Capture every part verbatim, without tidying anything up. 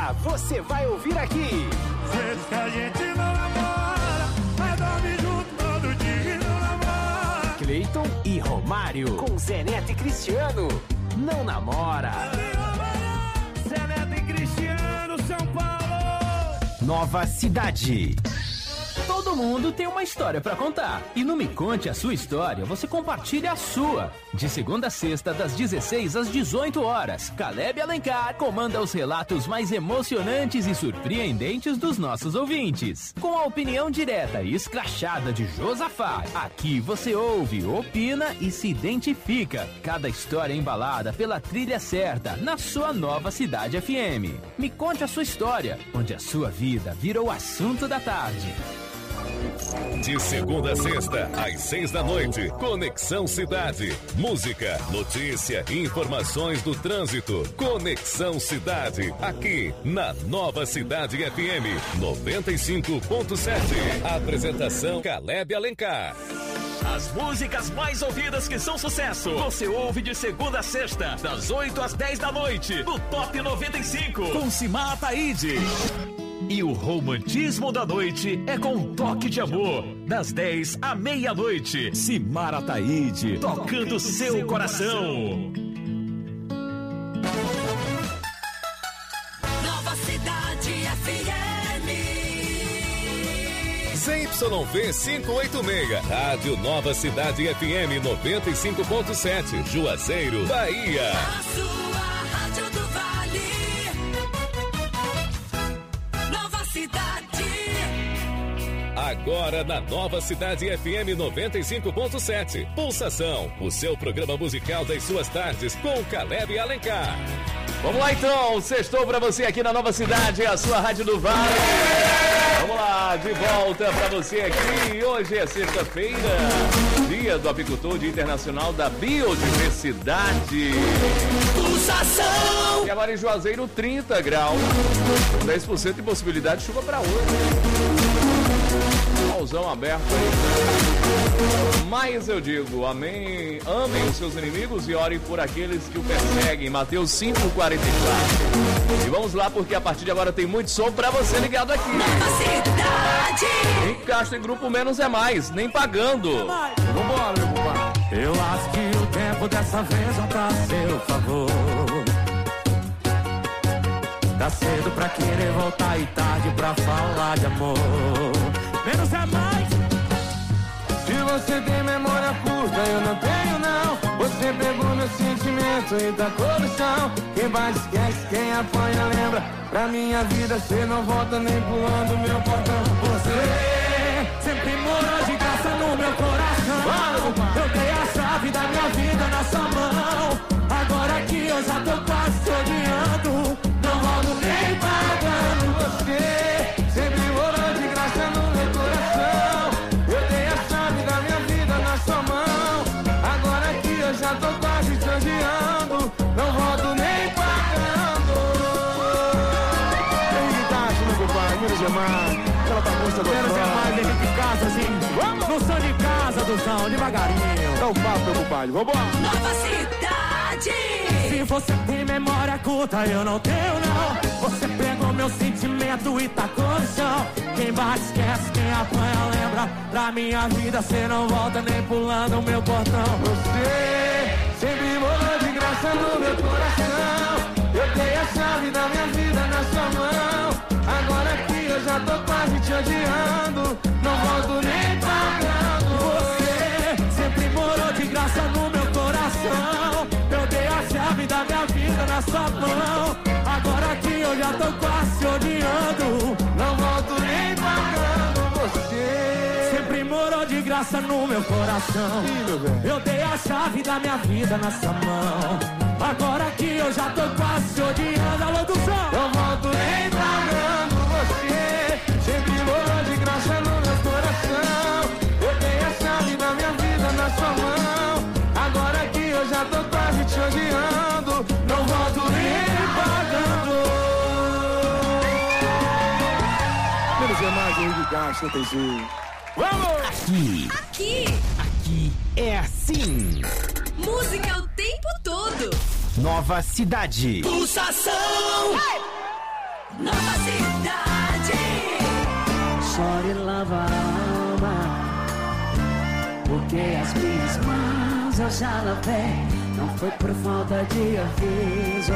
Já você vai ouvir aqui. Vezes que a gente não namora, mas dorme junto todo dia e não namora. Cleiton e Romário com Zé Neto e Cristiano. Não namora. Zé Neto e Cristiano, São Paulo. Nova Cidade. Todo mundo tem uma história pra contar. E no Me Conte a Sua História, você compartilha a sua. De segunda a sexta, das dezesseis às dezoito horas, Caleb Alencar comanda os relatos mais emocionantes e surpreendentes dos nossos ouvintes. Com a opinião direta e escrachada de Josafá, aqui você ouve, opina e se identifica. Cada história embalada pela trilha certa, na sua Nova Cidade F M. Me Conte a Sua História, onde a sua vida vira o assunto da tarde. De segunda a sexta, às seis da noite, Conexão Cidade. Música, notícia e informações do trânsito. Conexão Cidade, aqui na Nova Cidade F M noventa e cinco ponto sete. Apresentação Caleb Alencar. As músicas mais ouvidas que são sucesso, você ouve de segunda a sexta, das oito às dez da noite, no Top noventa e cinco, com Simara Taide. E o romantismo da noite é com um toque de amor, das dez à meia-noite. Simara Taide, tocando seu coração. Nova Cidade F M. Z Y V quinhentos e oitenta e seis, Rádio Nova Cidade F M noventa e cinco ponto sete, Juazeiro, Bahia. A sua rádio do Vale. Nova Cidade. Agora na Nova Cidade F M noventa e cinco ponto sete. Pulsação, o seu programa musical das suas tardes com Caleb Alencar. Vamos lá então, sextou pra você aqui na Nova Cidade, a sua Rádio do Vale. Vamos lá, de volta pra você aqui. Hoje é sexta-feira, dia do apicultor, dia internacional da biodiversidade. Pulsação. E agora em Juazeiro, trinta graus, com dez por cento de possibilidade de chuva pra hoje. Pauzão aberto aí. Mas eu digo, amém, amem os seus inimigos e orem por aqueles que o perseguem. Mateus cinco, quarenta e quatro. E vamos lá, porque a partir de agora tem muito som pra você ligado aqui. Nova Cidade. Encaixa em grupo menos é mais, nem pagando. Vambora, meu compadre. Eu acho que o tempo dessa vez não tá a seu favor. Tá cedo pra querer voltar e tarde pra falar de amor. Menos é mais. Se você tem memória curta, eu não tenho não. Você pegou meu sentimento e tacou no chão. Quem vai esquece, quem apanha lembra. Pra minha vida cê não volta nem pulando meu portão. Você sempre morou de graça no meu coração. Eu dei a chave da minha vida na sua mão. Agora que eu já tô quase te odiando, não volto nem pagando. Você sempre morou de graça no meu coração. Eu dei a chave da minha vida na sua mão. Agora que eu já tô quase te odiando, não volto nem pagando. Tem guitarra, meu compadre, menos é mais. Aquela bagunça gostosa. Menos é mais, dentro de casa, assim. Vamos! No som de casa, Duzão, devagarinho. Dá um papo, meu compadre, vambora. Nova Cidade. Se você tem memória curta, eu não tenho não. Você pegou meu sentimento e tacou no chão. Quem bate esquece, quem apanha lembra. Pra minha vida cê não volta nem pulando o meu portão. Você sempre morou de graça no meu coração. Eu dei a chave da minha vida na sua mão. Agora que eu já tô quase te odiando, não volto nem pagando. Você sempre morou de graça no meu coração. Eu dei a chave da minha vida na sua mão. Agora que eu já tô quase te odiando, não volto nem pagando. Você sempre morou de graça no meu coração. Eu dei a chave da minha vida na sua mão. Agora que eu já tô quase te odiando, alô do som, não volto nem pagando. Você sempre morou de graça no meu coração. Eu dei a chave da minha vida na sua mão. Agora que eu já tô quase te odiando, não volto nem pagando. Menos é mais, Henrique Castro, tem jeito. Vamos! Aqui, Aqui. aqui é assim. Música o tempo todo. Nova Cidade. Pulsação. Nova cidade. Chore e lava a alma, porque as minhas mãos eu já lavei. Não foi por falta de aviso,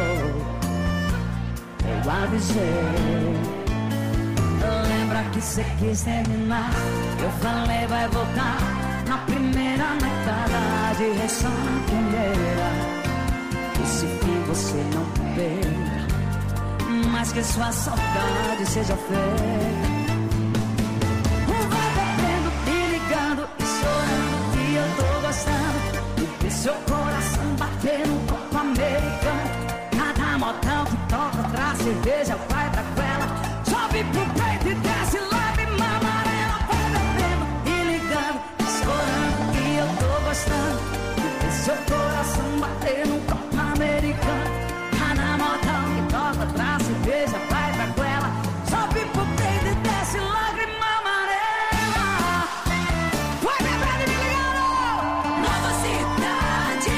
eu avisei. Lembra que cê quis terminar, eu falei vai voltar na primeira metade, resta a primeira. Esse fim você não perca, mas que sua saudade seja feita. Vai bebendo, me ligando e chorando que eu tô gostando de ver seu coração bater no copo americano. Cada modão que toca traz cerveja, vai pra goela, sobe pro peito e desce lágrima amarela. Vai bebendo, me ligando e chorando que eu tô gostando de ver seu coração bater no copo americano. Cada modão que toca traz cerveja, vai pra goela, sobe pro peito e desce lágrima amarela. Vai bebendo e me ligando. Nova cidade.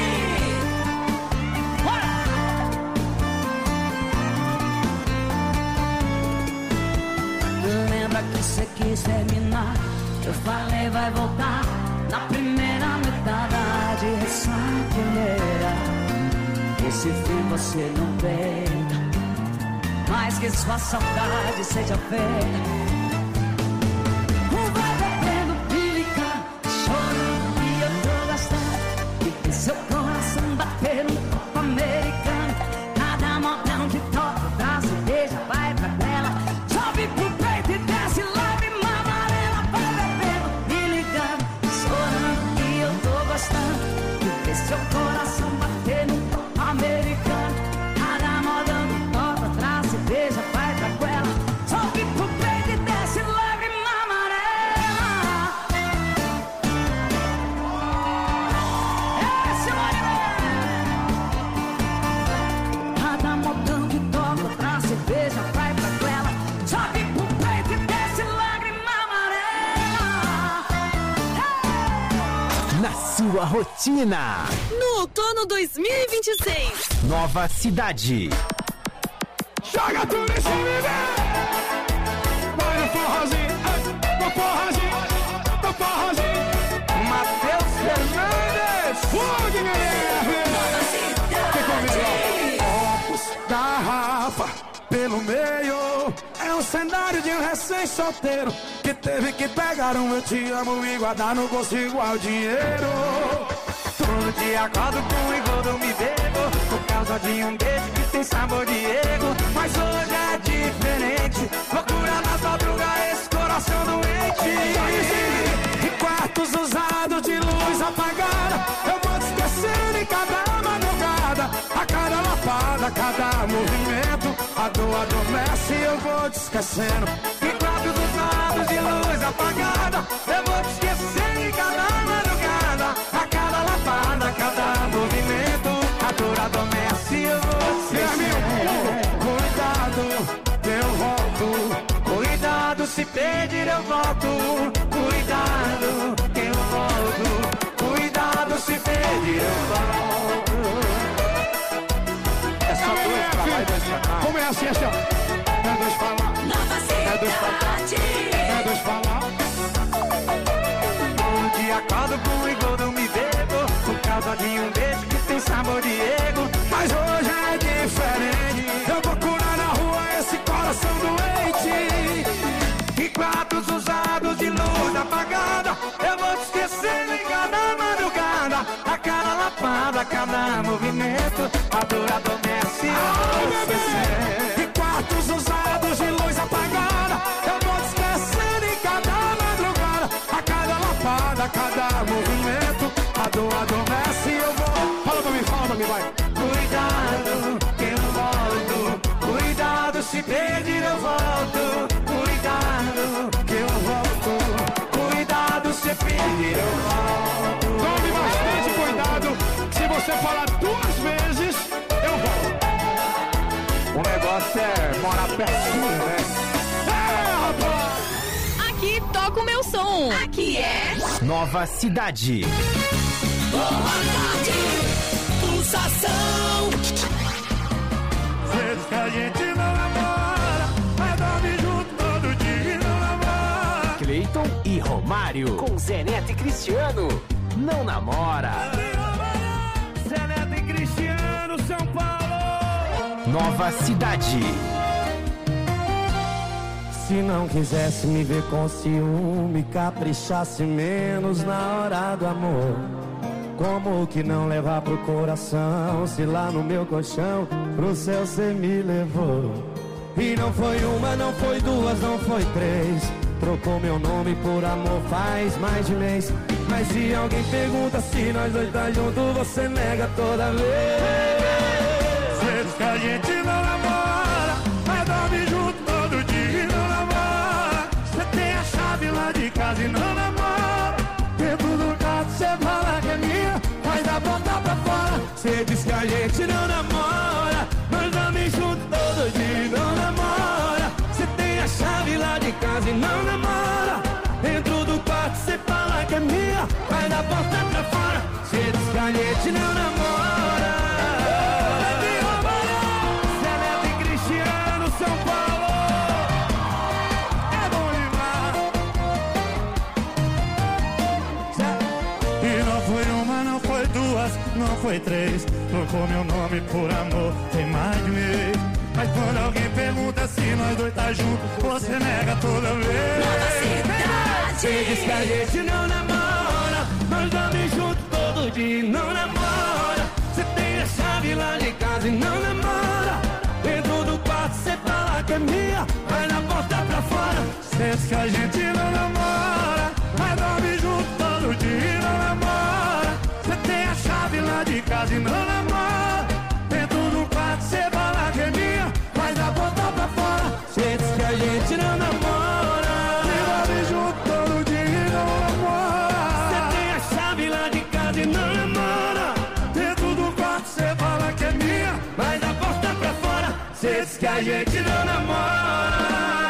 Lembra que você quis terminar, eu falei vai voltar na primeira metade, essa primeira. Esse fim você não perca, mas que sua saudade seja feita. Vai bebendo, me ligando, chorando que eu tô gastando de ver seu coração bater no copo americano. Cada modão que toca traz cerveja, vai pra tela, sobe pro peito e desce lágrima amarela. Vai bebendo, me ligando, chorando que eu tô gostando de ver seu coração bater no copo americano. Cada modão que toca traz cerveja, vai pra goela, sobe pro peito e desce lágrima amarela. Esse é o cada modão que toca traz cerveja, vai pra goela, sobe pro peito e desce lágrima amarela. Na sua rotina. No outono dois mil e vinte e seis. Nova cidade. Joga tudo em cima, vai no forrozinho, no forrozinho, no forrozinho. Matheus Fernandes, fogo, Nova cidade. Copos, garrafa, pelo meio. É um cenário de um recém-solteiro que teve que pegar um eu te amo e guardar no bolso igual dinheiro. Todo dia acordo com um engodo, me bebo por causa de um beijo que tem sabor de ego. Mas hoje é diferente, loucura nas madrugas, esse coração doente. Em quartos usados de luz apagada, eu vou te esquecendo em cada madrugada. A cada lapada, cada movimento, a dor adormece e eu vou te esquecendo. Em quartos usados de luz apagada, eu vou te esquecendo em cada madrugada. A cada lapada, cada movimento, a dor adormece e eu vou te esquecendo. Cuidado, eu volto. Cuidado, se pedir eu volto. Cuidado, que eu volto. Cuidado, se pedir eu volto. É só dois pra lá e dois pra cá. Como é assim, assim, ó? É dois pra lá, Nova é dois pra cá, cidade. é dois pra lá. Todo dia acordo com um engodo, me bebo por causa de um beijo que tem sabor de ego. Mas hoje é diferente, eu vou curar na rua esse coração doente. E quartos usados de luz apagada, eu vou te esquecendo em cada madrugada. A cada lapada, a cada movimento, a dor adormece e eu vou te esquecendo. E quartos usados de luz apagada, eu vou te esquecendo em cada madrugada. A cada lapada, a cada movimento, a dor adormece e eu vou. Fala pra mim, fala pra mim, vai. Cuidado, que eu volto. Cuidado, se pedir eu volto. Cuidado, que eu volto. Cuidado, se pedir eu volto. Tome bastante cuidado. Se você falar duas vezes, eu volto. O negócio é morar pertinho, né? É, rapaz! Aqui toca o meu som. Aqui é Nova cidade. Boa Tarde. Pulsação. Vezes que a gente não namora, Romário com Zé Neto e Cristiano. Não namora. Zé Neto e Cristiano, São Paulo. Nova Cidade. Se não quisesse me ver com ciúme, caprichasse menos na hora do amor. Como que não levar pro coração, se lá no meu colchão pro céu cê me levou? E não foi uma, não foi duas, não foi três. Trocou meu nome por amor faz mais de mês. Mas se alguém pergunta se nós dois tá junto, você nega toda vez. Cê diz que a gente não namora, mas dorme junto todo dia e não namora. Cê tem a chave lá de casa e não namora. Dentro do carro cê fala que é minha, mas a porta pra fora. Cê diz que a gente não namora, mas dorme junto todo dia e não namora. Cê tem a chave lá de casa e não namora. Dentro do quarto cê fala que é minha, mas a porta pra fora. Cê diz que a gente não namora. Zé Neto e Cristiano, São Paulo. É bom demais. E não foi uma, não foi duas, não foi três. Trocou meu nome por amor, tem mais de mês. Mas quando alguém pergunta se nós dois tá junto, você nega toda vez. Você diz que a gente não namora, nós dormimos junto todo dia e não namora. Você tem a chave lá de casa e não namora. Dentro do quarto cê fala que é minha, mas na porta pra fora. Você diz que a gente não namora, mas dorme junto todo dia e não namora. Você tem a chave lá de casa e não namora. Dentro do quarto cê fala que é minha, mas na porta pra fora. Você diz que a gente não namora, mas dorme junto todo dia e não namora. Você tem a chave lá de casa e não namora. Dentro do quarto cê fala que é minha, mas na porta pra fora. Você diz que a gente não namora.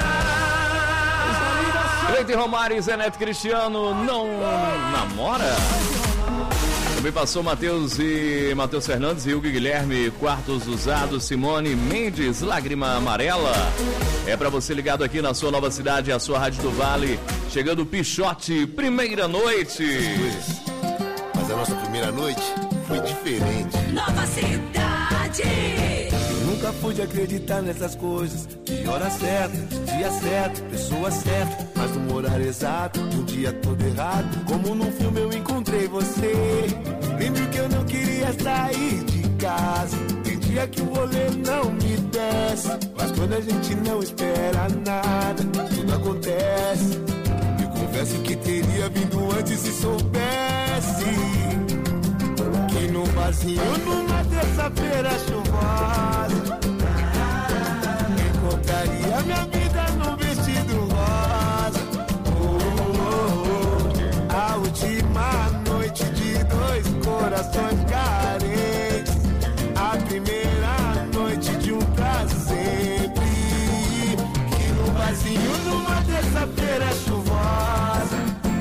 Cleide Romário e Zé Neto Cristiano não namora? Também passou Matheus e Matheus Fernandes e Hugo Guilherme, Quartos Usados, Simone Mendes, Lágrima Amarela. É pra você ligado aqui na sua Nova Cidade, a sua Rádio do Vale. Chegando o Pichote, primeira noite. Mas a nossa primeira noite foi diferente. Nova Cidade. Nunca pude acreditar nessas coisas. De hora certa, dia certo, pessoa certa, mas no horário exato, no dia todo errado. Como num filme eu encontrei você. Lembro que eu não queria sair de casa. Tem dia que o rolê não me desce, mas quando a gente não espera nada, tudo acontece. Eu confesso que teria vindo antes se soubesse que no barzinho, numa terça-feira chuvosa, encontraria minha vida num vestido rosa. Oh, oh, oh. A última noite de dois corações carentes, a primeira noite de um pra sempre. Que no barzinho, numa terça-feira chuvosa,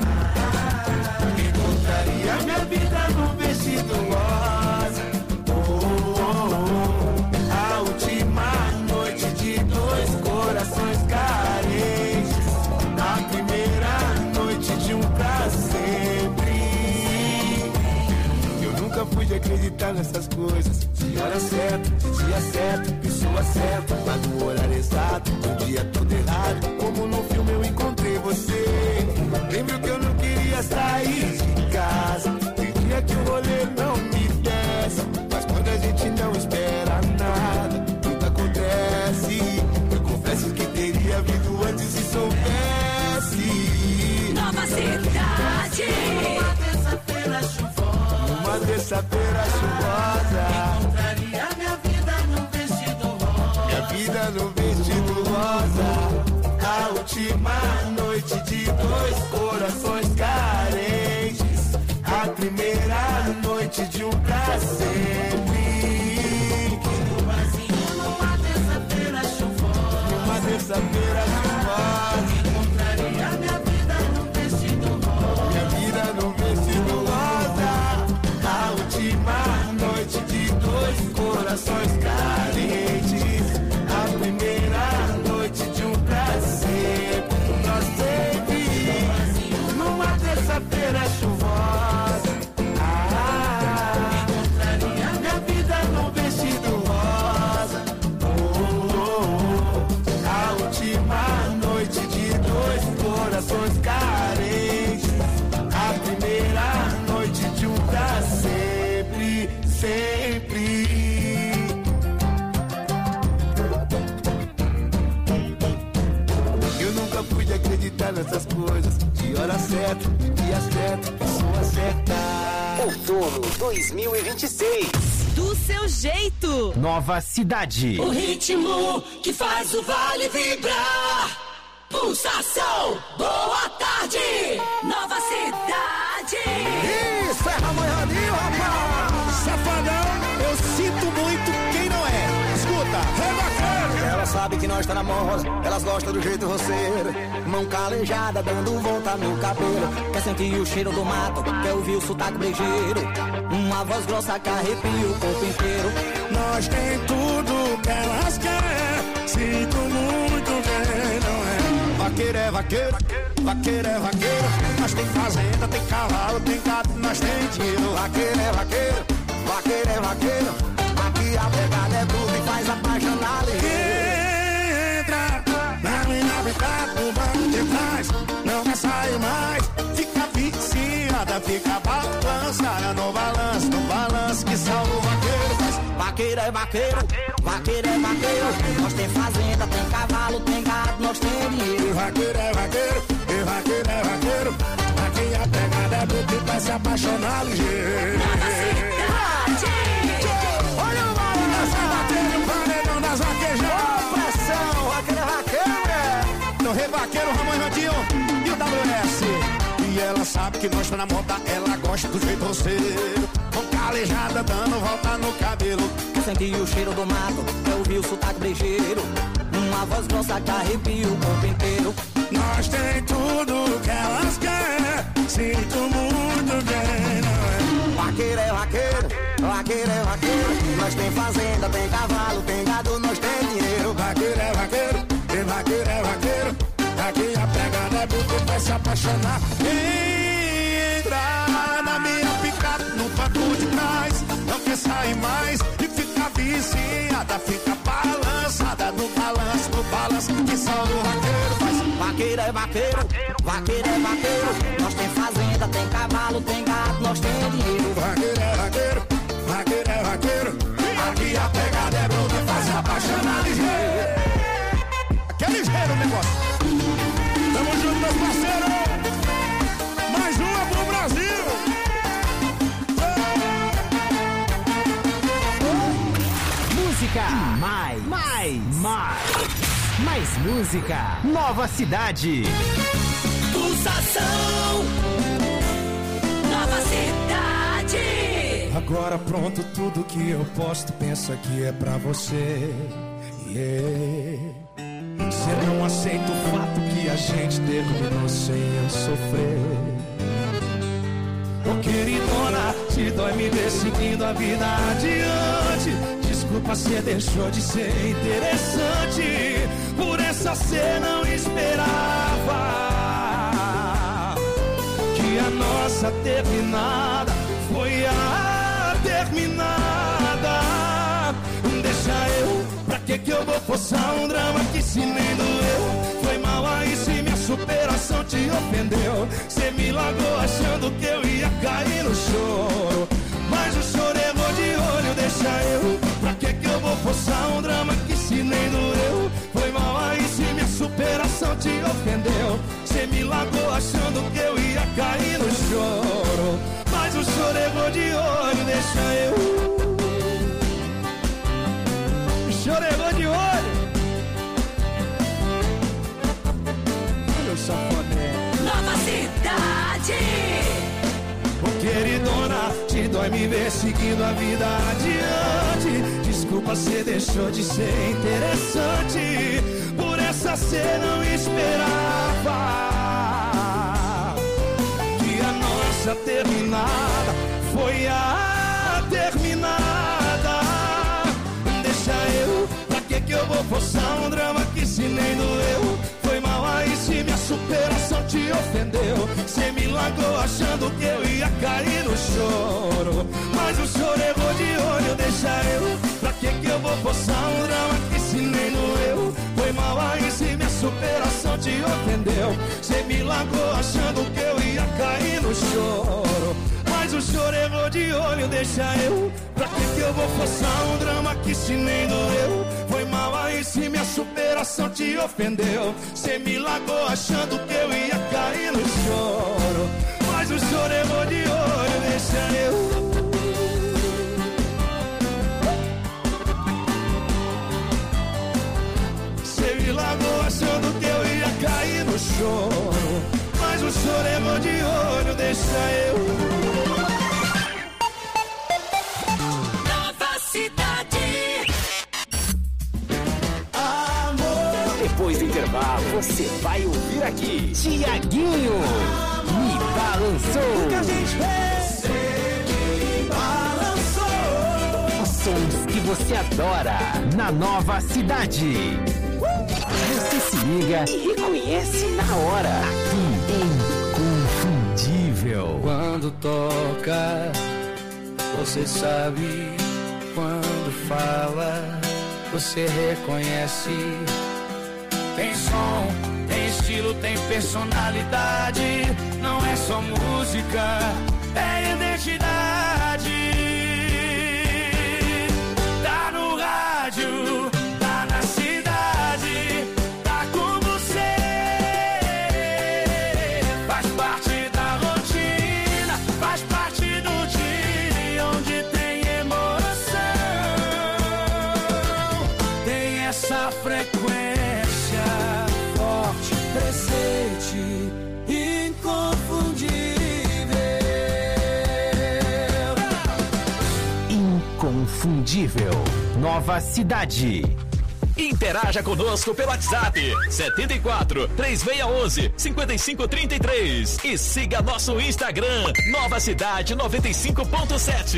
encontraria minha vida num vestido rosa. Oh, oh, oh. A última noite de dois corações carentes, a primeira noite de um pra sempre. Eu nunca fui de acreditar nessas coisas. De hora certa, de dia certo, pessoa certa, mas no horário exato, no dia todo errado. Como no filme eu encontrei você. Lembro que eu não queria sair de casa. Tem dia que o rolê não me desce, mas quando a gente não espera nada, tudo acontece. Eu confesso que teria vindo antes se soubesse. Nova Cidade. Uma terça-feira chuvosa, uma terça-feira chuvosa, encontraria minha vida num vestido rosa. Minha vida num vestido rosa. A última noite de dois corações carentes, a primeira noite de um pra sempre. Que no barzinho, numa terça-feira chuvosa, numa terça-feira chuvosa, encontraria minha vida num vestido rosa. Minha vida num vestido rosa. A última noite de dois corações carentes, a primeira noite de um pra sempre. Nós sempre, numa dois mil e vinte e seis. Do seu jeito. Nova cidade. O ritmo que faz o vale vibrar. Pulsação, boa tarde. Nova cidade. Isso é Ramonhadinho, rapaz. Safadão, eu sinto muito quem não é. Escuta, rebaqueiro. Ela sabe que nós tá na moda, elas gostam do jeito roceiro. Mão calejada, dando volta no cabelo. Quer sentir o cheiro do mato, quer ouvir o sotaque brejeiro. Uma voz grossa que arrepia o corpo inteiro. Nós tem tudo que elas querem. Sinto muito bem, não é? Vaqueiro é vaqueiro, vaqueiro é vaqueiro. Nós tem fazenda, tem cavalo, tem gato, nós tem dinheiro. Vaqueiro é vaqueiro, vaqueiro é vaqueiro. Aqui a pegada é tudo e faz apaixonar. Entra na minha picada, no banco de trás, não quer sair mais. Fica viciada, fica balançada no balanço, no balanço que salva o vaqueiro faz. Vaqueiro é vaqueiro, vaqueiro é vaqueiro. Nós tem fazenda, tem cavalo, tem gado, nós tem dinheiro. Vaqueiro é vaqueiro, e vaqueiro é vaqueiro. Aqui a pegada é do que vai se apaixonar ligeiro. Olha o mal nessa vaqueira, o paredão das vaquejadas. Ô, pressão, vaqueiro é vaqueiro. No revaqueiro, Ramon Radinho e o W S. E ela sabe que nós tá na moda, ela gosta do jeito roceiro. Com calejada dando volta no cabelo. Quer sentir o cheiro do mato, quer ouvir o sotaque brejeiro. Uma voz grossa que arrepia o corpo inteiro. Nós tem tudo que elas querem. Sinto muito bem, não é? Vaqueiro é vaqueiro, vaqueiro é vaqueiro. Nós tem fazenda, tem cavalo, tem gado, nós tem dinheiro. Vaqueiro é vaqueiro, e vaqueiro é vaqueiro. Aqui a pegada é porque vai se apaixonar. Entra na minha picada, no banco de trás, não quer sair mais. E fica viciada, fica balançada no balanço, no balanço que só o vaqueiro faz. Vaqueiro é vaqueiro, vaqueiro é vaqueiro. Nós tem fazenda, tem cavalo, tem gado, nós tem dinheiro. Vaqueiro é vaqueiro, vaqueiro é vaqueiro. Aqui a pegada é bruta e faz se apaixonar ligeiro. Aqui é ligeiro o negócio. Tamo junto, meus parceiros. Mais uma pro Brasil. Música, mais, mais, mais, mais música. Nova cidade. Pulsação, nova cidade. Agora pronto, tudo que eu posto, pensa que é pra você. Yeah. Você não aceita o fato que a gente terminou sem eu sofrer. Ô queridona, te dói me ver seguindo a vida adiante. Desculpa, cê deixou de ser interessante. Por essa cê não esperava que a nossa terminada foi a terminada. Deixa eu, pra que que eu vou forçar um drama que se nem doeu? Foi mal aí se minha superação te ofendeu. Cê me largou achando que eu ia cair no choro, mas o choro errou de olho. Deixa eu, pra que que eu vou forçar um drama que se nem doeu? Foi mal aí se minha superação te ofendeu. Cê me largou achando que eu ia cair no choro, mas o choro errou de olho. Deixa eu, chorou de olho. Olha o safoné. Nova cidade. Ô queridona, te dói me ver seguindo a vida adiante. Desculpa, cê deixou de ser interessante. Por essa cê não esperava que a nossa terminada foi a terminada. Eu, pra que que eu vou forçar um drama que se nem doeu? Foi mal aí se minha superação te ofendeu. Cê me largou achando que eu ia cair no choro, mas o choro errou de olho. Deixa eu, pra que que eu vou forçar um drama que se nem doeu? Foi mal aí se minha superação te ofendeu. Cê me largou achando que eu ia cair no choro, mas o choro errou de olho. Deixa eu, pra que que eu vou forçar um drama que se nem doeu? Foi mal aí se minha superação te ofendeu. Cê me largou achando que eu ia cair no choro, mas o choro errou de olho. Deixa eu, choro, mas o choro é bom de olho, deixa eu. Nova Cidade. Amor. Depois do intervalo, você vai ouvir aqui Tiaguinho. Me balançou. Que a gente fez, me balançou. Os sons que você adora na Nova Cidade. Você se liga e reconhece na hora. Aqui, Inconfundível. Quando toca, você sabe. Quando fala, você reconhece. Tem som, tem estilo, tem personalidade. Não é só música, é identidade. Tá no rádio, tá na cidade, tá com você. Faz parte da rotina, faz parte do dia onde tem emoção. Tem essa frequência forte, presente, inconfundível. Inconfundível. Nova Cidade. Interaja conosco pelo WhatsApp setenta e quatro, três seis um um, cinco cinco três três e siga nosso Instagram Nova Cidade noventa e cinco ponto sete.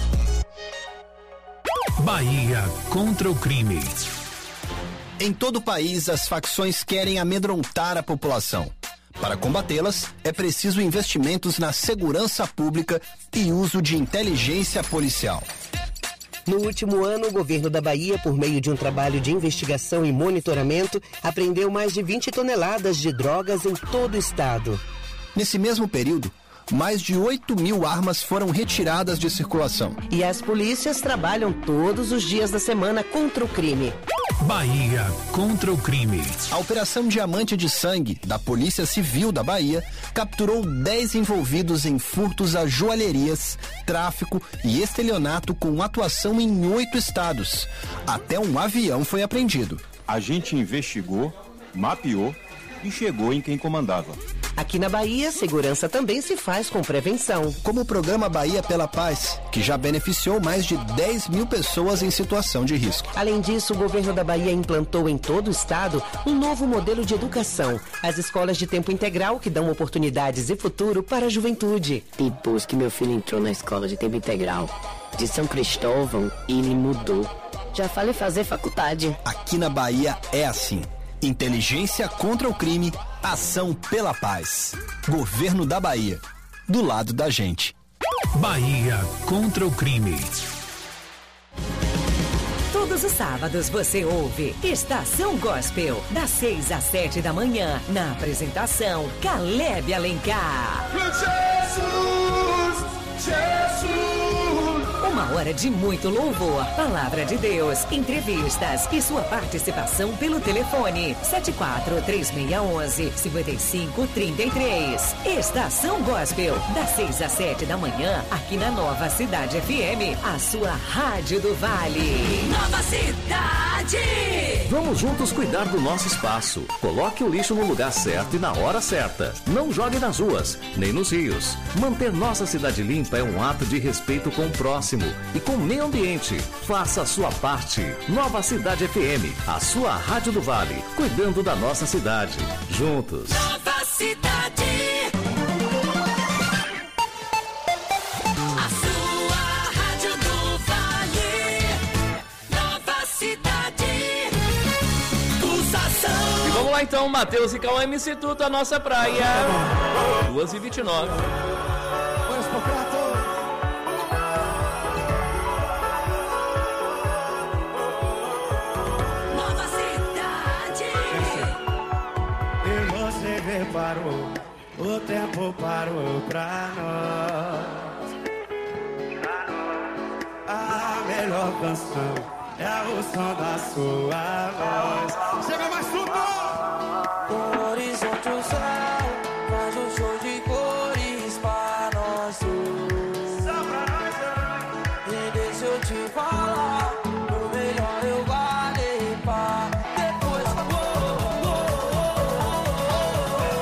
Bahia contra o crime. Em todo o país, as facções querem amedrontar a população. Para combatê-las, é preciso investimentos na segurança pública e uso de inteligência policial. No último ano, o governo da Bahia, por meio de um trabalho de investigação e monitoramento, apreendeu mais de vinte toneladas de drogas em todo o estado. Nesse mesmo período, mais de oito mil armas foram retiradas de circulação. E as polícias trabalham todos os dias da semana contra o crime. Bahia contra o crime. A Operação Diamante de Sangue, da Polícia Civil da Bahia, capturou dez envolvidos em furtos a joalherias, tráfico e estelionato com atuação em oito estados. Até um avião foi apreendido. A gente investigou, mapeou e chegou em quem comandava. Aqui na Bahia, segurança também se faz com prevenção. Como o programa Bahia pela Paz, que já beneficiou mais de dez mil pessoas em situação de risco. Além disso, o governo da Bahia implantou em todo o estado um novo modelo de educação. As escolas de tempo integral que dão oportunidades e futuro para a juventude. Depois que meu filho entrou na escola de tempo integral de São Cristóvão, ele mudou. Já falei fazer faculdade. Aqui na Bahia é assim. Inteligência contra o crime, ação pela paz. Governo da Bahia, do lado da gente. Bahia contra o crime. Todos os sábados você ouve Estação Gospel, das seis às sete da manhã, na apresentação Caleb Alencar. Jesus, Jesus. Uma hora de muito louvor, palavra de Deus, entrevistas e sua participação pelo telefone sete quatro três seis um um, cinco cinco três três. Estação Gospel, das seis às sete da manhã, aqui na Nova Cidade F M, a sua rádio do Vale. Nova Cidade. Vamos juntos cuidar do nosso espaço. Coloque o lixo no lugar certo e na hora certa. Não jogue nas ruas, nem nos rios. Manter nossa cidade limpa é um ato de respeito com o próximo e com o meio ambiente. Faça a sua parte. Nova Cidade F M, a sua rádio do Vale, cuidando da nossa cidade. Juntos. Nova Cidade. A sua rádio do Vale. Nova Cidade. Pulsação. E vamos lá então, Matheus e Cauã M C Tudo, a nossa praia. duas e vinte e nove. Parou, o tempo parou pra nós. A melhor canção é o som da sua voz. Chega mais fundo! O horizonte, o céu, faz um show de cores pra nós dois. Só pra nós dois. E deixa eu te falar, o melhor eu guardei pra depois.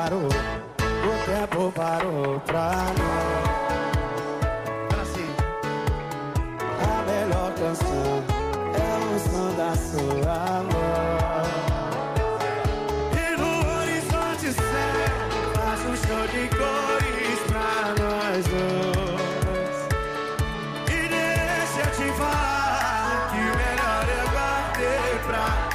parou, o tempo parou pra nós. A melhor canção é o som da sua voz. E no horizonte céu faz um show de cores pra nós dois. E deixa eu te falar que o melhor eu guardei pra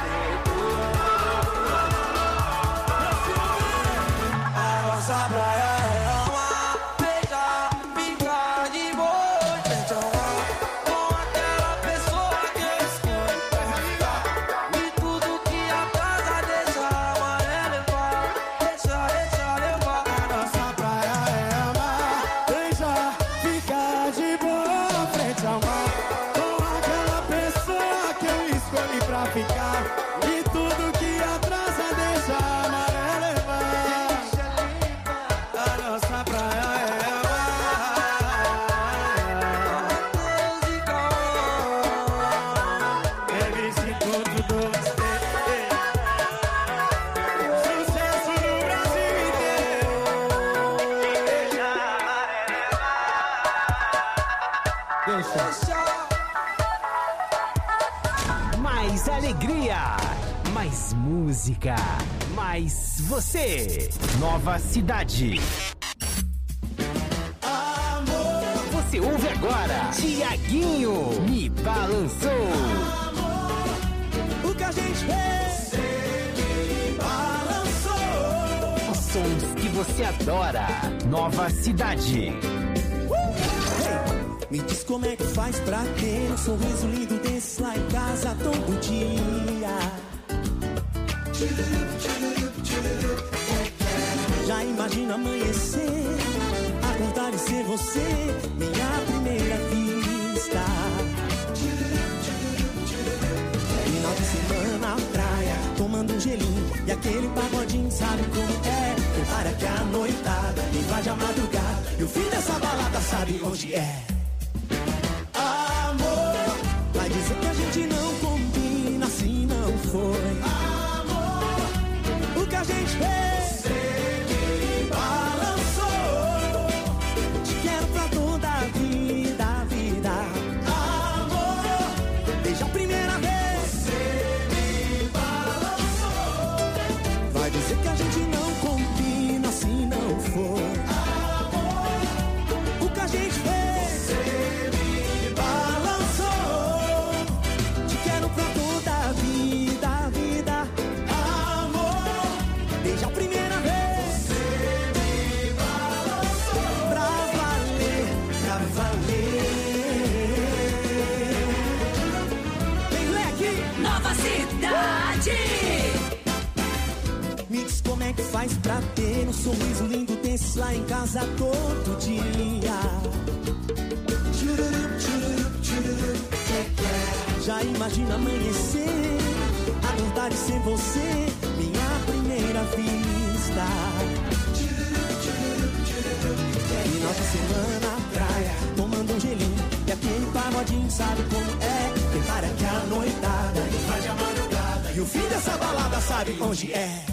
a nossa praia é uma beija, fica de boa, gente, com aquela pessoa que eu escolho pra ficar. E tudo que atrasa deixa a maré levar, deixa, deixa levar. A nossa praia é uma beija, fica de boa, frente ao mar, com aquela pessoa que eu escolhi pra ficar. E tudo que atrasa deixa a maré levar. A nossa praia é uma M C Conto dois. Sucesso no Brasil inteiro. Deixa a maré levar. Deixa. Mais alegria, mais música, mais você. Nova Cidade. Você ouve agora Tiaguinho Me Balançou. O que a gente fez? Você me balançou. Os sons que você adora. Nova Cidade. Me diz como é que faz pra ter um sorriso lindo desse lá em casa todo dia. Já imagino amanhecer, acordar e ser você, minha primeira vista. Final de semana na praia, tomando um gelinho e aquele pagodinho, sabe como é? Prepara que a noitada invade a madrugada e o fim dessa balada sabe onde é. Amor, vai dizer que a gente não combina, assim não foi. Amor, o que a gente fez? Você me balançou. Te quero pra toda a vida, a vida. Amor, desde a primeira vez. Você me balançou. Vai dizer que a gente não combina, assim não foi. Amor, o que a gente fez? Você me balançou. Te quero pra toda a vida, a vida. Amor, desde a primeira vez. Você me balançou. Pra valer, pra valer. Vem, moleque! Nova Cidade. Me diz como é que faz pra ter um sorriso lindo desse lá em casa todo dia. Tchururup, tchururup, tchururup. Já imagina amanhecer, acordar e ser você, minha primeira vista. Final de semana na praia, tomando um gelinho e aquele pagodinho, sabe como é? Prepara que a noitada invade a madrugada e o fim dessa balada sabe onde é.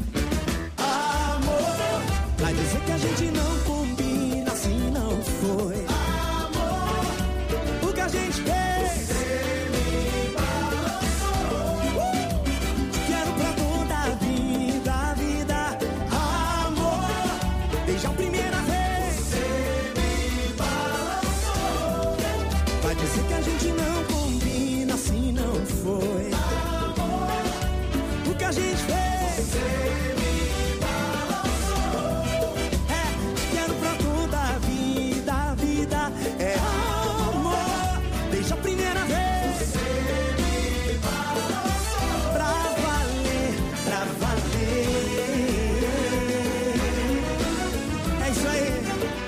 Amor, vai dizer que a gente não combina, assim não foi. Amor, o que a gente fez? Você me balançou. Uh! Te quero pra toda a vida, a vida. Amor, desde a primeira vez. Você me balançou. Vai dizer que a gente não combina, assim não foi. Amor, o que a gente fez? Você me balançou. É, te quero pra toda a vida, a vida. É amor, desde a primeira vez. Você me balançou. Pra valer, pra valer. É isso aí.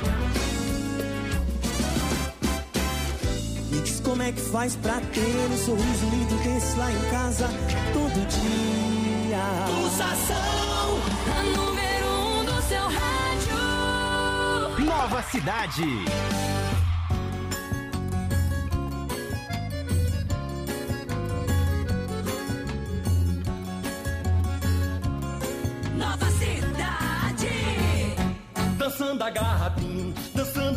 Me diz como é que faz pra ter um sorriso lindo desse lá em casa todo dia. Pulsação, a número um do seu rádio. Nova Cidade. Nova Cidade.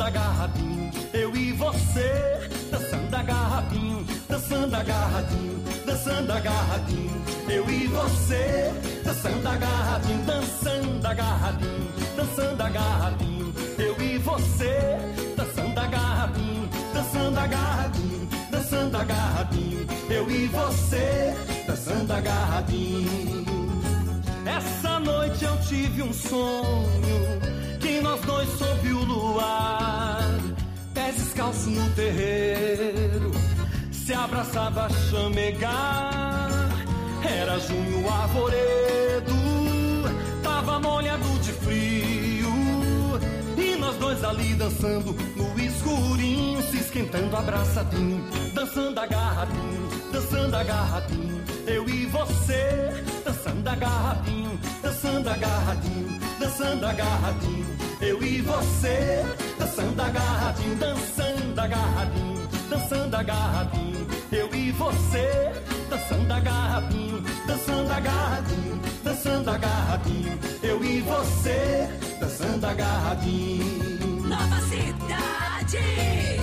dançando agarradinho, eu e você, dançando agarradinho, dançando agarradinho, dançando agarradinho, eu e você, dançando agarradinho, dançando agarradinho, dançando agarradinho, eu e você, dançando agarradinho, dançando agarradinho, dançando agarradinho, eu e você, dançando agarradinho. Essa noite eu tive um sonho, que nós dois sob o luar, pés descalços no terreiro, se abraçava a chamegar. Era junho arvoredo, tava molhado de frio, e nós dois ali dançando no escurinho, se esquentando abraçadinho, dançando agarradinho, dançando agarradinho, eu e você, dançando agarradinho, dançando agarradinho, dançando agarradinho, eu e você, dançando agarradinho, dançando agarradinho, dançando agarradinho, eu e você, dançando agarradinho, dançando agarradinho, dançando agarradinho, eu e você, dançando agarradinho. Nova Cidade.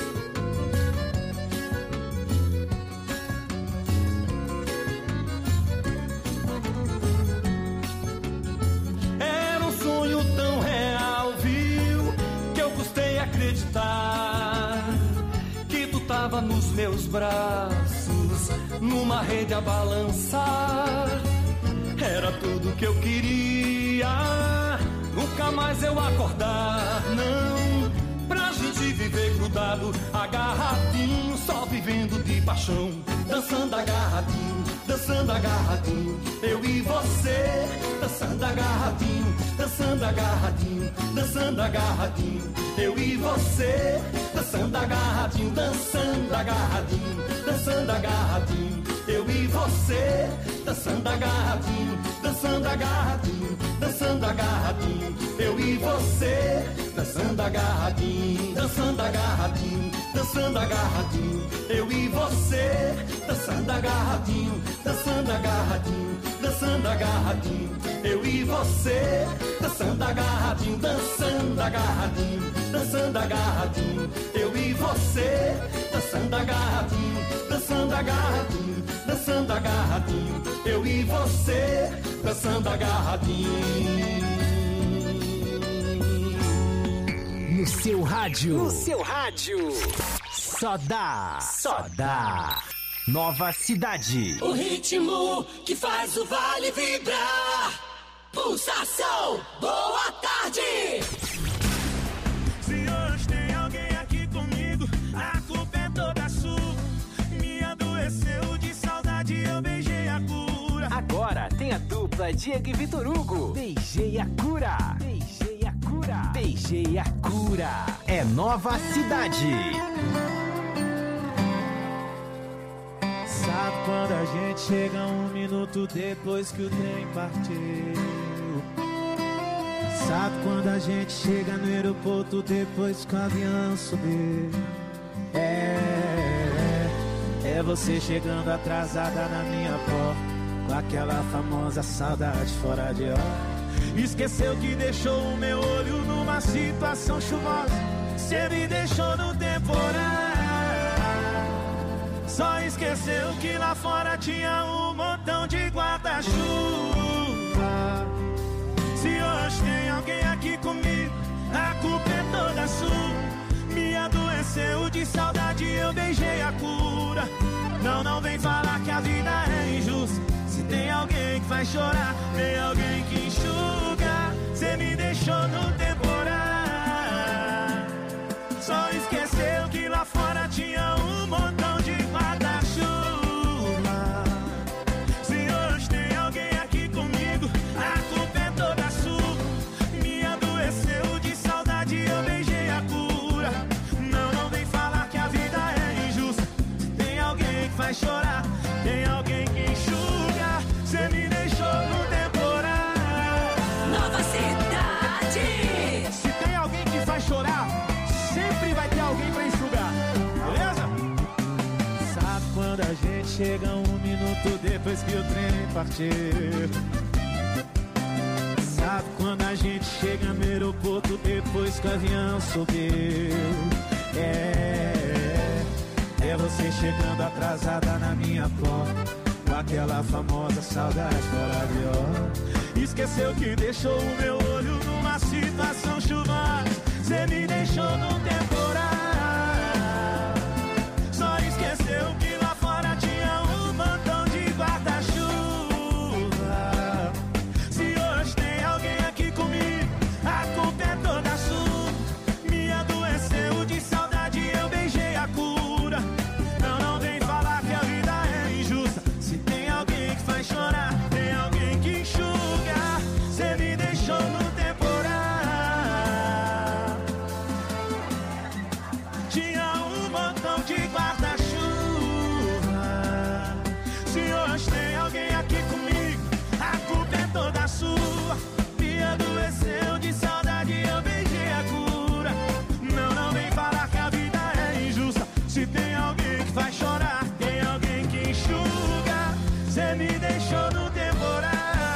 Era um sonho tão real, viu, que eu custei acreditar que tu tava nos meus braços, numa rede a balançar. Era tudo que eu queria, nunca mais eu acordar, não, pra gente viver grudado, agarradinho, só vivendo de paixão, dançando agarradinho, dançando agarradinho, eu e você, dançando agarradinho, dançando agarradinho, dançando agarradinho, eu e você, dançando agarradinho, dançando agarradinho, dançando agarradinho, eu e você, dançando agarradinho, dançando agarradinho, dançando agarradinho, eu e você, dançando agarradinho, dançando agarradinho, dançando agarradinho, eu e você, dançando agarradinho, dançando agarradinho, dançando agarradinho, eu e você, dançando agarradinho, dançando agarradinho, dançando agarradinho, eu e você, dançando agarradinho, dançando agarradinho, dançando agarradinho, eu e você, dançando agarradinho. No seu rádio, no seu rádio, só dá, só dá. Nova Cidade. O ritmo que faz o vale vibrar. Pulsação, boa tarde. Se hoje tem alguém aqui comigo, a culpa é toda sua. Me adoeceu de saudade, eu beijei a cura. Agora tem a dupla Diego e Vitor Hugo. Beijei a cura. Beijei a cura. Beijei a cura. É Nova Cidade. Sabe quando a gente chega um minuto depois que o trem partiu? Sabe quando a gente chega no aeroporto depois que o avião subiu? É, é você chegando atrasada na minha porta, com aquela famosa saudade fora de hora. Esqueceu que deixou o meu olho numa situação chuvosa, cê me deixou no temporal. Só esqueceu que lá fora tinha um montão de guarda-chuva. Se hoje tem alguém aqui comigo, a culpa é toda sua. Me adoeceu de saudade, eu beijei a cura. Não, não vem falar que a vida é injusta. Se tem alguém que faz chorar, tem alguém que enxuga. Cê me deixou no temporal. Só esqueceu que lá fora tinha um montão de guarda-chuva. Se hoje tem alguém aqui comigo, a culpa é toda sua. Me adoeceu de saudade, eu beijei a cura. Não, não vem falar que a vida é injusta. Se tem alguém que faz chorar, tem alguém que enxuga. Cê me deixou no temporal. Nova Cidade. Se tem alguém que faz chorar, sempre vai ter alguém pra enxugar, beleza? Sabe quando a gente chega um minuto depois que o trem partiu? Sabe chave quando a gente chega no aeroporto depois que o avião subiu. É, é você chegando atrasada na minha porta, com aquela famosa saudade fora de hora. Esqueceu que deixou o meu olho numa situação chuvosa. Cê me deixou num temporal. Só esqueceu que lá fora tinha um montão de guarda-chuva. Se hoje tem alguém aqui comigo, a culpa é toda sua. Me adoeceu de saudade, eu beijei a cura. Não, não vem falar que a vida é injusta. Se tem alguém que faz chorar, tem alguém que enxuga. Cê me deixou no temporal. Tinha um montão de guarda-chuva. Se hoje tem alguém aqui comigo, a culpa é toda sua. Me adoeceu de saudade, eu beijei a cura. Não, não vem falar que a vida é injusta. Se tem alguém que faz chorar, tem alguém que enxuga. Cê me deixou no temporal.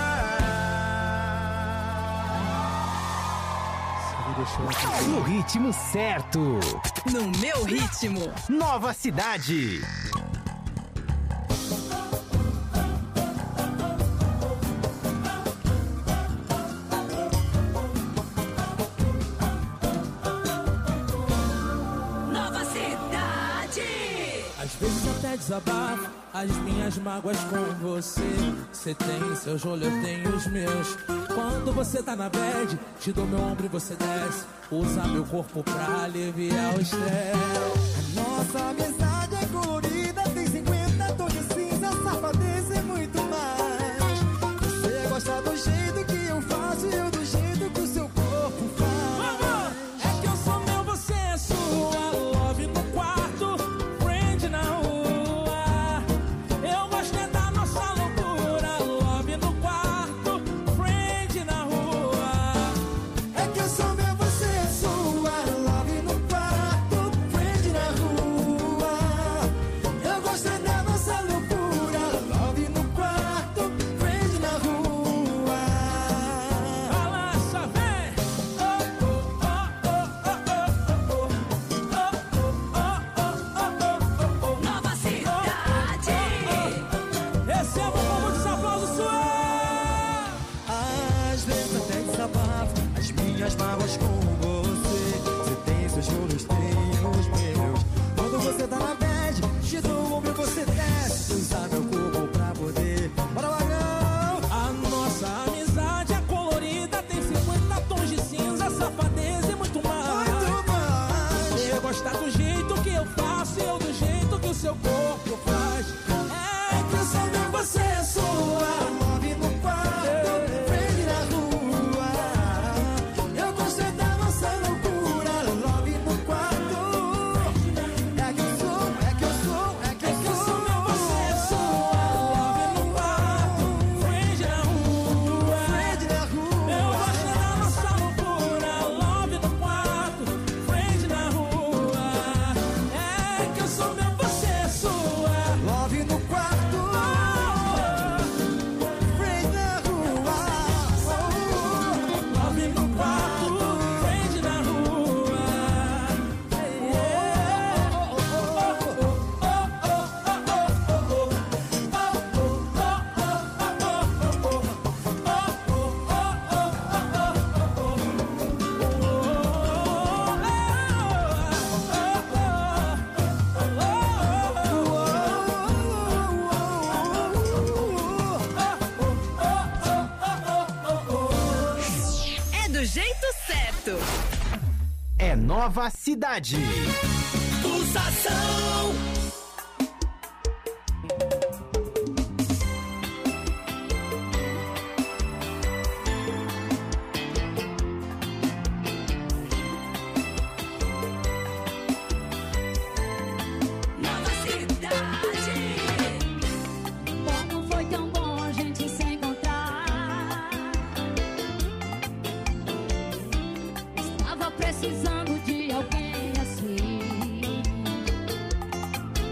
No ritmo certo. No meu ritmo. Nova Cidade. Nova Cidade. Às vezes até desabafo as minhas mágoas com você. Você tem seus olhos, eu tenho os meus. Quando você tá na bad, te dou meu ombro e você desce. Usa meu corpo pra aliviar o estresse. A nossa amizade é colorida, tem cinquenta tons de cinza, safadeza e muito mais. Você gosta do jeito que eu faço e eu do jeito que o seu corpo faz. É que eu sou meu, você é sua. Love no quarto, friend na rua. Eu gosto é da nossa loucura. Love no quarto, friend na rua. É que eu sou meu, você é sua. Love no quarto, friend na rua. Eu gosto é da nossa loucura. Love no quarto, friend na rua. Balança, vem! Oh, oh, oh, oh, oh, oh, oh, oh, oh, oh, oh, oh, oh, oh. Nova Cidade. Receba com muitos aplausos, sua! Às vezes até desabafo as minhas mágoas com você. Você tem seus rolos, tem os meus. Quando você tá na bad, te dou um ombro e você desce. Usa meu corpo pra poder. Bora, Magão! A nossa amizade é colorida, tem cinquenta tons de cinza, safadeza e muito mais. Muito mais. Eu gosto do jeito que eu faço e eu do jeito que o seu corpo faz. É que eu sou meu, você é sua. Love no quarto, friend na rua. Eu gosto é da nossa loucura. Love no quarto. É que eu sou, é que eu sou, é que eu sou meu, você é sua. Love no quarto, friend na rua. Friend na rua. Eu gosto da nossa loucura. Love no quarto, friend na rua. É que eu sou meu, você é sua. Love no quarto, friend na rua. Love no quarto, friend na rua. É do jeito certo. É Nova Cidade. Pulsação. Nova Cidade. Como foi tão bom a gente se encontrar. Estava precisando de alguém assim.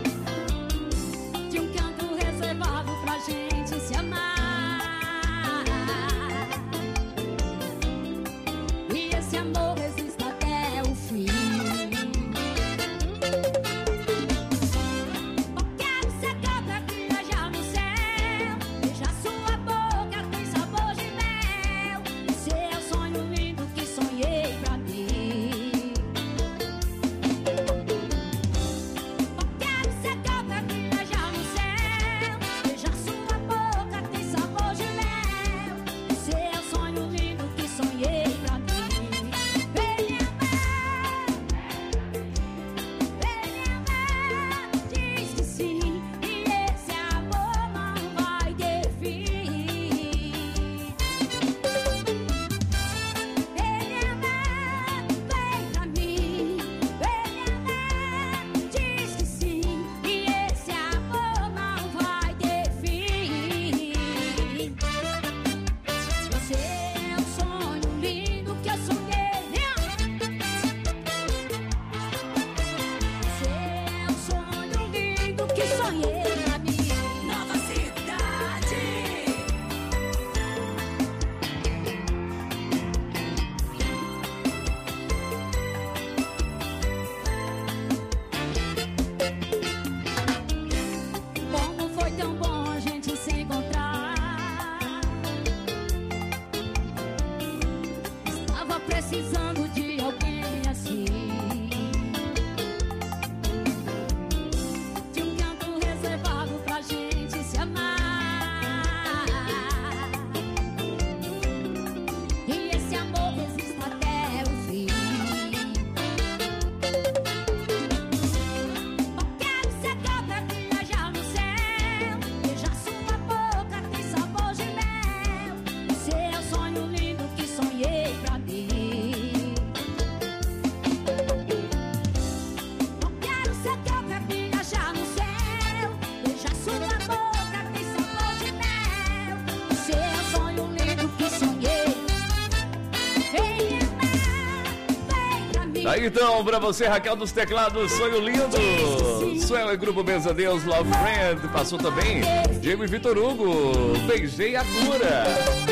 Tá aí então, pra você, Raquel dos Teclados, Sonho Lindo. Sonho é Grupo Benza Deus, Love Friend. Passou também Diego e Vitor Hugo, Beijei a Cura.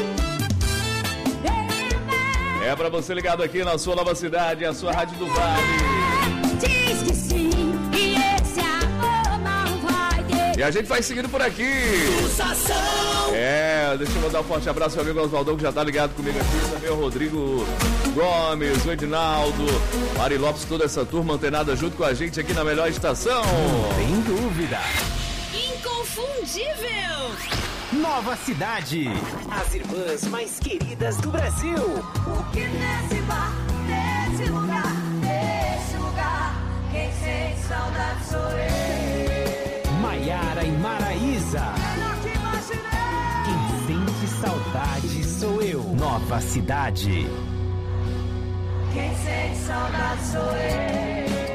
É pra você ligado aqui na sua nova cidade, a sua Rádio do Vale. Diz que sim, e esse amor não vai ter. E a gente vai seguindo por aqui. Pulsação. É, deixa eu mandar um forte abraço ao meu amigo Oswaldão, que já tá ligado comigo aqui. Também o Rodrigo Gomes, o Edinaldo, Mari Lopes, toda essa turma antenada junto com a gente aqui na melhor estação. Sem dúvida. Inconfundível. Nova Cidade. As irmãs mais queridas do Brasil. Porque nesse bar, nesse lugar, nesse lugar, quem sente saudade sou eu. Maiara e Maraísa. Melhor que imaginei. Quem sente saudade sou eu. Nova Cidade. Quem sente saudade sou eu.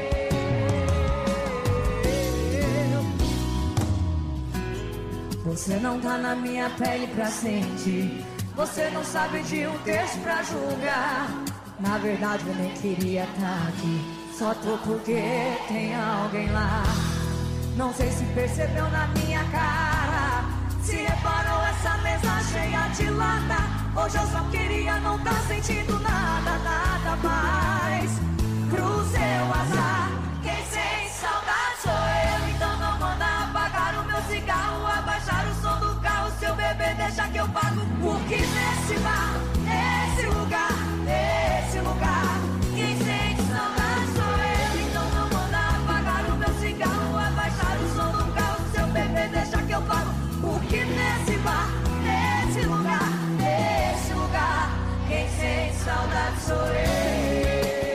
Você não tá na minha pele pra sentir. Você não sabe de um texto pra julgar. Na verdade eu nem queria estar aqui. Só tô porque tem alguém lá. Não sei se percebeu na minha cara. Se reparou essa mesa cheia de lata. Hoje eu só queria não tá sentindo nada, nada mais. Pro seu azar, quem sente saudade sou eu. Então não manda apagar o meu cigarro, abaixar o som do carro. Seu bebê deixa que eu pago. Porque nesse bar, nesse lugar, nesse lugar, quem sente saudade sou eu. Então não manda apagar o meu cigarro, abaixar o som do carro. Seu bebê deixa que eu pago. Porque nesse bar, nesse lugar, nesse lugar, quem sente saudade sou eu.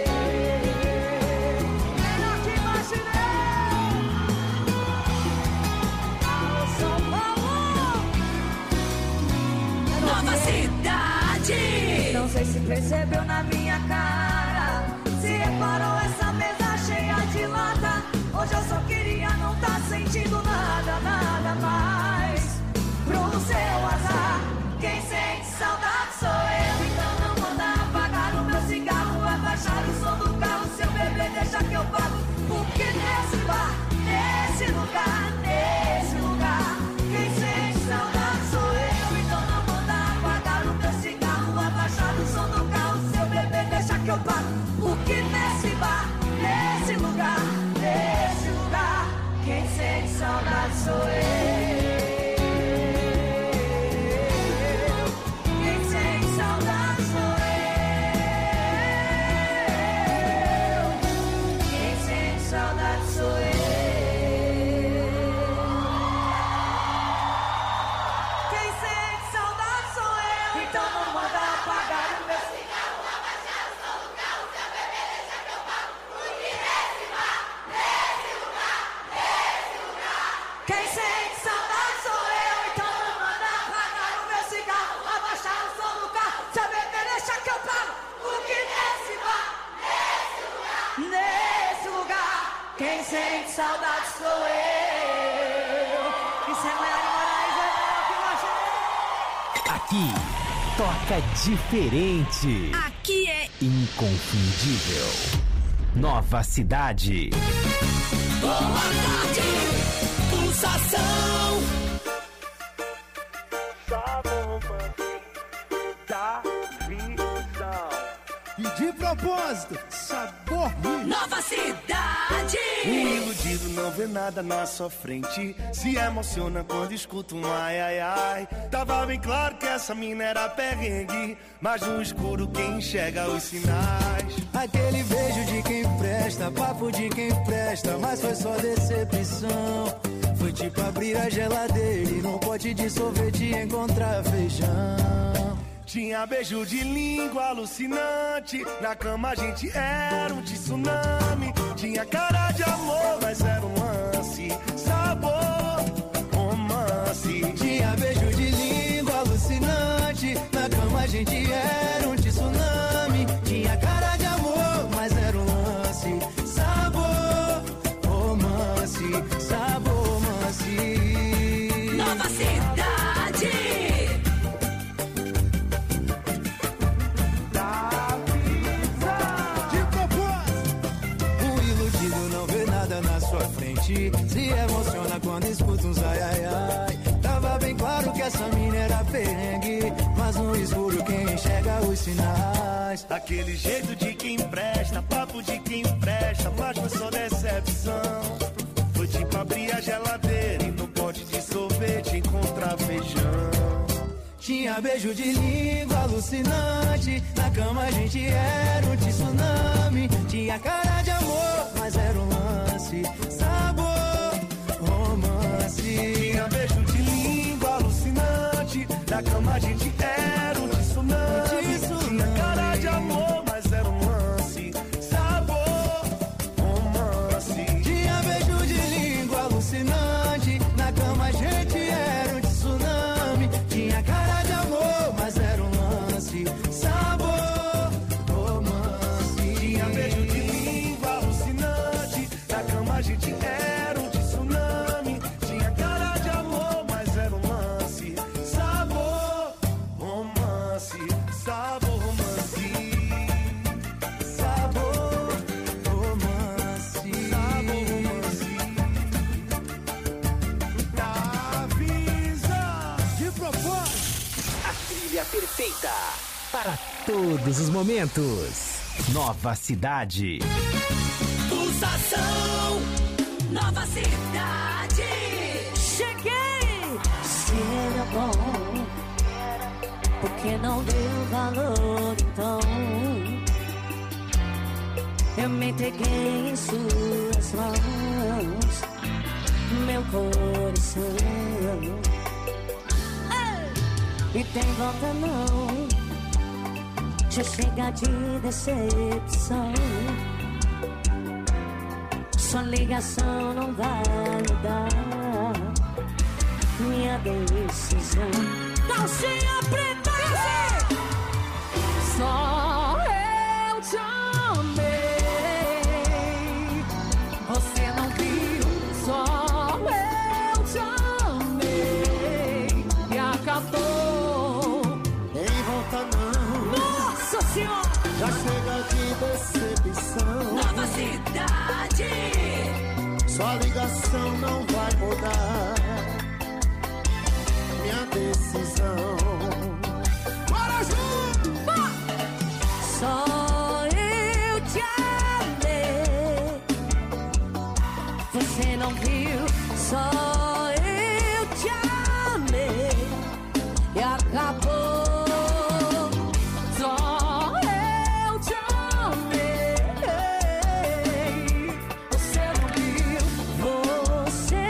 Melhor que imaginei. Alô, São Paulo. Nova Cidade. Não sei se percebeu na minha cara. Se reparou essa mesa cheia de lata. Hoje eu só queria não tá sentindo nada, nada mais. Pro seu azar, quem sente saudade sou eu. Então não manda apagar o meu cigarro, abaixar o som do carro. Seu bebê deixa que eu pago. Porque nesse bar, nesse lugar, nesse lugar, quem sente saudade sou eu. Então não manda apagar o meu cigarro, abaixar o som do carro. Seu bebê deixa que eu pago. Porque nesse bar, nesse lugar, nesse lugar, quem sente saudade sou eu. Quem sente saudade sou eu. Isso é Maiara Moraes, é melhor que imaginei. Aqui toca diferente. Aqui é inconfundível. Nova Cidade. Boa tarde, pulsação. Da visão. E de propósito, sabor. Nova Cidade. O iludido não vê nada na sua frente. Se emociona quando escuta um ai, ai, ai. Tava bem claro que essa mina era perrengue, mas no escuro quem enxerga os sinais. Aquele beijo de quem presta, papo de quem presta, mas foi só decepção. Foi tipo abrir a geladeira e num pote de sorvete encontrar feijão. Tinha beijo de língua alucinante. Na cama a gente era um tsunami. Tinha cara de amor, mas era um lance. Sabor, romance. Tinha beijo de língua alucinante. Na cama a gente era um tsunami. Tinha cara de amor, mas era um lance. Sabor, romance. Sabor, romance. Nova Cidade. gente se emociona quando escuta uns ai ai ai. Tava bem claro que essa mina era perrengue, mas no escuro quem enxerga os sinais. Aquele jeito de quem presta, papo de quem presta, mas foi só decepção. Foi tipo abrir a geladeira e no pote de sorvete encontrar feijão. Tinha beijo de língua alucinante, na cama a gente era um tsunami. Tinha cara de amor, mas era um lance, sabor, romance. Tinha beijo de língua alucinante, na cama a gente era um tsunami. Tinha cara de amor, mas era um lance, sabor, romance. Tinha beijo de língua alucinante, na cama a gente era um tsunami. Tinha cara de amor, mas era um lance, sabor, romance. Tinha beijo de língua alucinante, na cama a gente era um tsunami. Tinha cara de amor, mas era um lance, sabor, romance, sabor, romance, sabor, romance, sabor, romance. Avisa de propósito. A trilha perfeita para todos os momentos. Nova Cidade. Pulsação, Nova Cidade. Cheguei! Se era bom, porque não deu valor então. Eu me entreguei em suas mãos, meu coração. E tem volta não, já chega de decepção. Sua ligação não vai mudar minha decisão. Calcinha preta! Só eu te amei, você não viu. Só eu te amei e acabou. Em volta não, Nossa Senhora! já chega de decepção. Nova Cidade. Sua ligação não vai mudar minha decisão. Bora junto! Só eu te amei, você não viu. Só eu te amei e acabou. Só eu te amei, você não viu. Você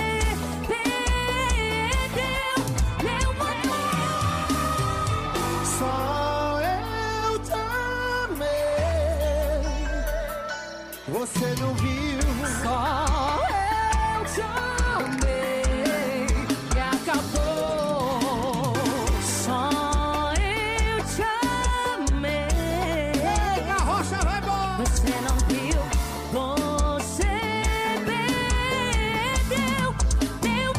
perdeu meu amor. Só eu te amei, você não viu. Só eu te amei e acabou. Só eu te amei. Ei, carroça, vai embora. Você não viu, você perdeu meu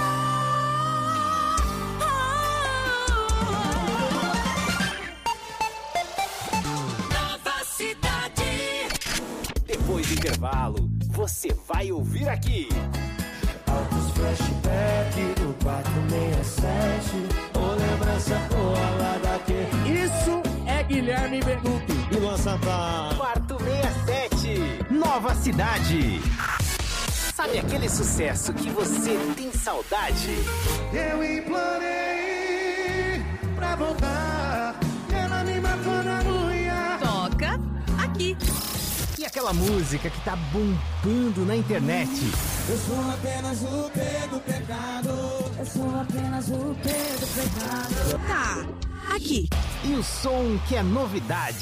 Nova Cidade. Depois do intervalo, você vai ouvir aqui. Altos flashback do quatro seis sete. Ô, lembrança boa lá daqui. Isso é Guilherme Benuto E Luan Santana. Quarto sessenta e sete. Nova Cidade. Sabe aquele sucesso que você tem saudade? Eu implorei pra voltar, ela me matou na unha. Toca aqui. E aquela música que tá bombando na internet? Eu sou apenas o P do pecado. Eu sou apenas o P do pecado. Tá aqui. E o som que é novidade?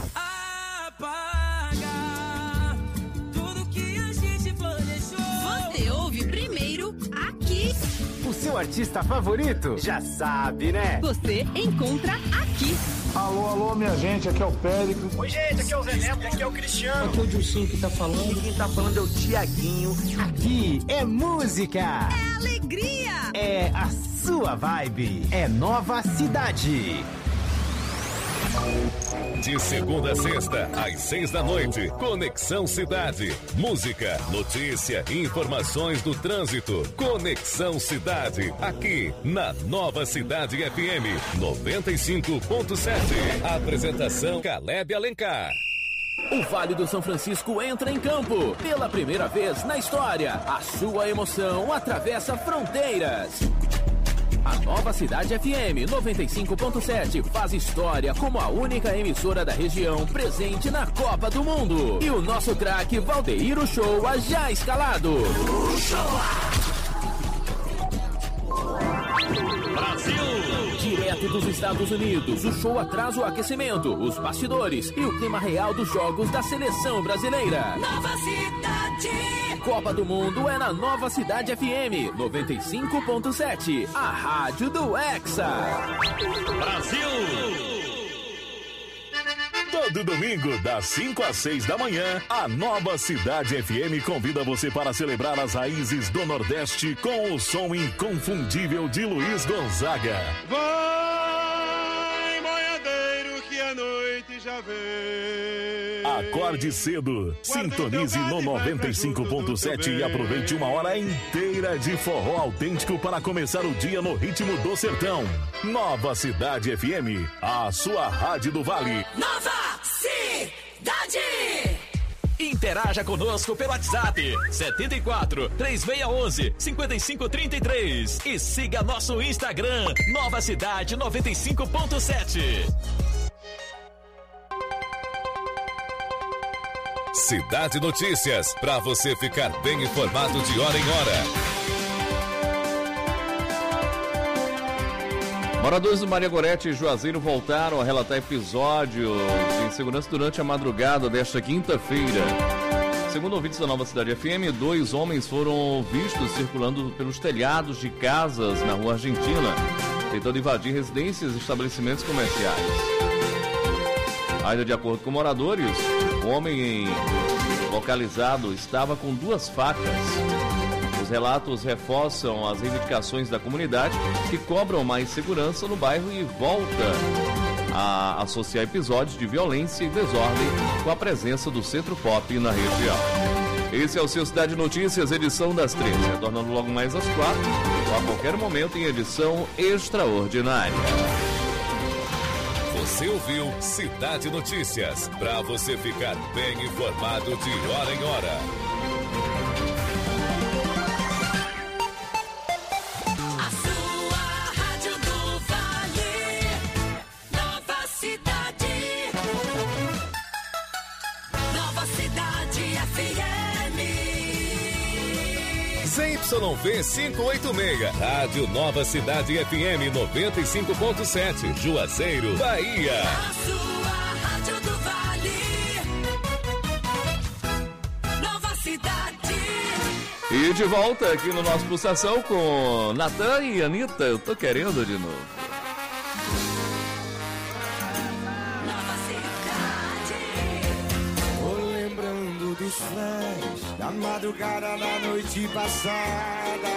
Apaga tudo que a gente planejou. Você ouve primeiro aqui. O seu artista favorito? Já sabe, né? Você encontra aqui. Alô, alô, minha gente, aqui é o Péricles. Oi, gente, aqui é o Zé Neto, aqui é o Cristiano. Aqui é o Dilcinho que tá falando. E quem tá falando é o Tiaguinho. Aqui é música. É alegria. É a sua vibe. É Nova Cidade. De segunda a sexta, às seis da noite, Conexão Cidade. Música, notícia e informações do trânsito. Conexão Cidade, aqui na Nova Cidade F M noventa e cinco ponto sete. Apresentação Caleb Alencar. O Vale do São Francisco entra em campo. Pela primeira vez na história, a sua emoção atravessa fronteiras. A Nova Cidade F M noventa e cinco ponto sete faz história como a única emissora da região presente na Copa do Mundo. E o nosso craque Valdeir Uchoa já escalado. Brasil! Direto dos Estados Unidos, o show traz o aquecimento, os bastidores e o clima real dos jogos da seleção brasileira. Nova Cidade! Copa do Mundo é na Nova Cidade F M noventa e cinco ponto sete, a rádio do Hexa. Brasil! Todo domingo, das cinco às seis da manhã, a Nova Cidade F M convida você para celebrar as raízes do Nordeste com o som inconfundível de Luiz Gonzaga. Vai, boiadeiro, que a noite já vem. Acorde cedo, sintonize no noventa e cinco ponto sete e aproveite uma hora inteira de forró autêntico para começar o dia no ritmo do sertão. Nova Cidade F M, a sua rádio do Vale. Nova Cidade! Interaja conosco pelo WhatsApp setenta e quatro, três seis um um, cinco cinco três três e siga nosso Instagram Nova Cidade noventa e cinco ponto sete. Cidade Notícias, para você ficar bem informado de hora em hora. Moradores do Maria Gorete e Juazeiro voltaram a relatar episódios de insegurança durante a madrugada desta quinta-feira. Segundo ouvintes da Nova Cidade F M, dois homens foram vistos circulando pelos telhados de casas na rua Argentina, tentando invadir residências e estabelecimentos comerciais. Ainda de acordo com moradores, o homem localizado estava com duas facas. Os relatos reforçam as reivindicações da comunidade, que cobram mais segurança no bairro e volta a associar episódios de violência e desordem com a presença do Centro Pop na região. Esse é o seu Cidade Notícias, edição das treze, retornando logo mais às quatro, ou a qualquer momento em edição extraordinária. Você ouviu Cidade Notícias, para você ficar bem informado de hora em hora. A sua rádio do Vale, Nova Cidade, Nova Cidade F M. Z Y V quinhentos e oitenta e seis, Rádio Nova Cidade F M noventa e cinco ponto sete, Juazeiro, Bahia. A sua rádio do Vale, Nova Cidade. E de volta aqui no nosso Pulsação com Natan e Anitta, eu tô querendo de novo. Tô lembrando dos flash da madrugada da noite passada.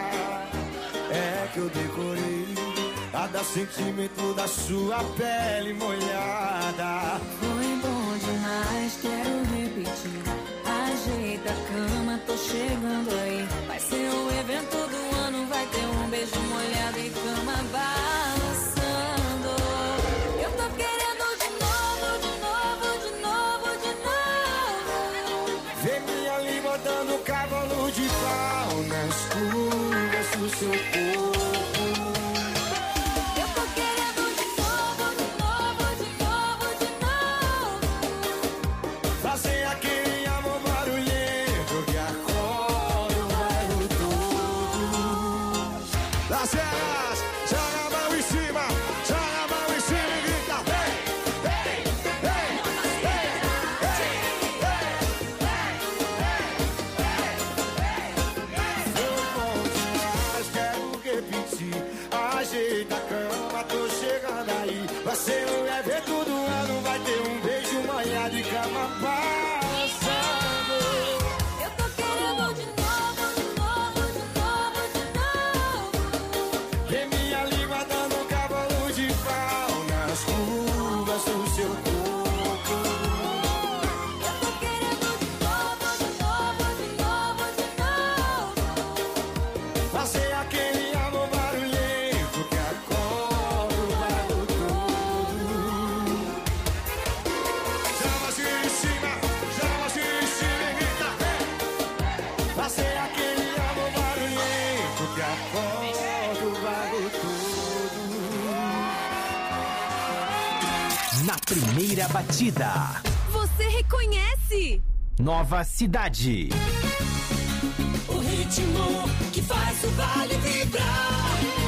É que eu decorei cada sentimento da sua pele molhada. Foi bom demais, quero repetir. Ajeita a cama, tô chegando aí. Vai ser o evento do ano, vai ter um beijo molhado e cama balançando. Eu tô querendo de novo, de novo, de novo, de novo. Vem minha ali botando cavalo de pau nas curvas do seu corpo. Fazer aquele amor barulhento que acorda o bairro todo. Las eras, joga a mão em cima, joga a mão em cima e grita: Ei, ei, ei, ei, ei, ei. Foi bom demais, quero repetir. Ajeita a cama, tô chegando aí. Vai ser o evento do ano, vai ter um beijo molhado e cama passando. Eu tô querendo de novo, de novo, de novo, de novo. primeira batida. Você reconhece? Nova cidade. O ritmo que faz o vale vibrar.